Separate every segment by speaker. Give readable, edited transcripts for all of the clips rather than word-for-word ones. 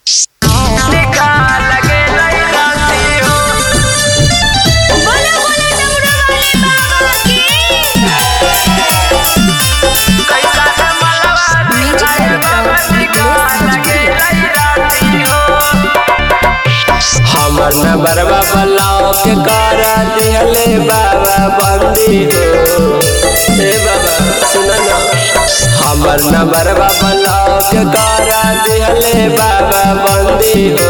Speaker 1: हमर नंबरवा ब्लॉक कर दिहले बाबा बंदी हो। हे बाबा सुन ना, हमर नंबरवा ब्लॉक कर दिहले बाबा बंदी हो।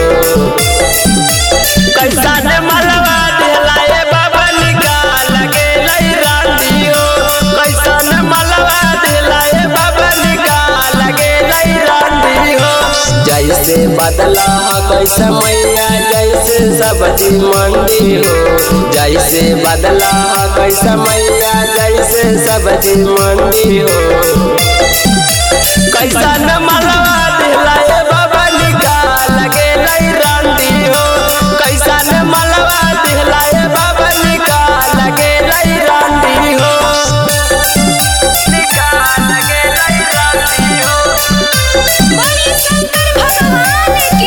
Speaker 1: कैसा ने मलवा दिहला ए बाबा निकाल गेलै रांदी हो। कैसा ने मलवा दिहला ए बाबा निकाल गेलै रांदी हो। जैसे बदला कैसे मैया जैसे सब्जी मंडी हो। जैसे बदला कैसे मैया जैसे सब्जी मंडी हो। कैसा न मलवा दिहला ए बाबा निकाल गेलै रांदी हो। कैसा न मलवा दिहला ए बाबा निकाल गेलै रांदी हो। निकाल गेलै रांदी हो।
Speaker 2: बोली शंकर भगवान की।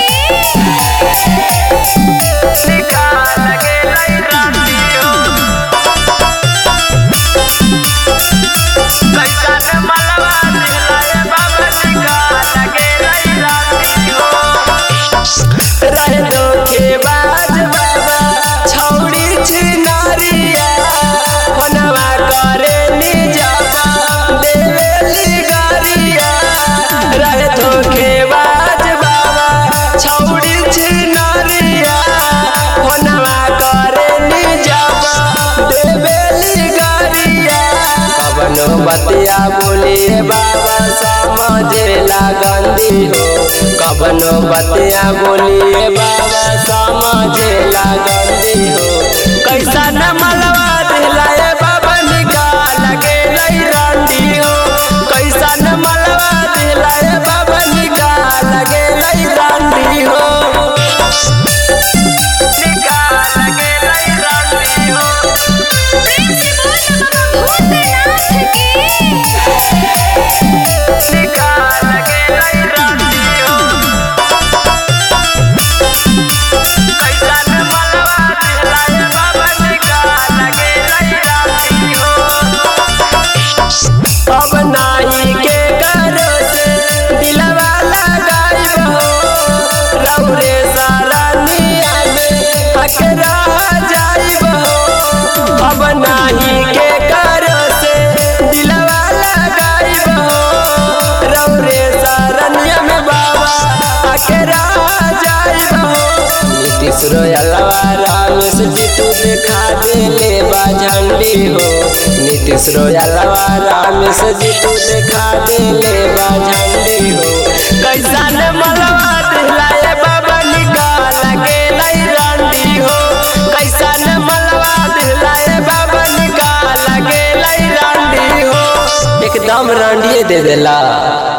Speaker 1: बतिया बोलिए बाबा समझेला गंदी हो। कबनो बतिया बोलिए बाबा समझेला गंदी हो। कैसा न मलवा दिहला ए बाबा निकाल गेलै रांदी हो। कैसा न मलवा दिहला ए बाबा निकाल गेलै रांदी हो। निकाल गेलै रांदी हो।
Speaker 2: प्रेम से बोल बाबा भूतनाथ की।
Speaker 1: निकाल गेलै रांदी हो। कैसा न मलवा दिहला ए बाबा निकाल गेलै रांदी हो। अब नाही के करो से दिलवा लगाइब हो। रौरे सारनिया में पकड़ा जाइब हो। अब नाही के करो से दिलवा लगाइब हो। रौरे सारनिया में बाबा पकड़ा जाइब हो। नीतीश रोयलवा रामेश जीतू देखा देले बा झंडी हो। नीतीश रोयलवा रामेश जीतू देखा देले बा झंडी हो। कैसा ने मलवा दिहला ए बाबा निकाल गेलै रांदी हो। कैसा ने मलवा दिहला ए बाबा निकाल गेलै रांदी हो। एकदम रांडिए दे देला।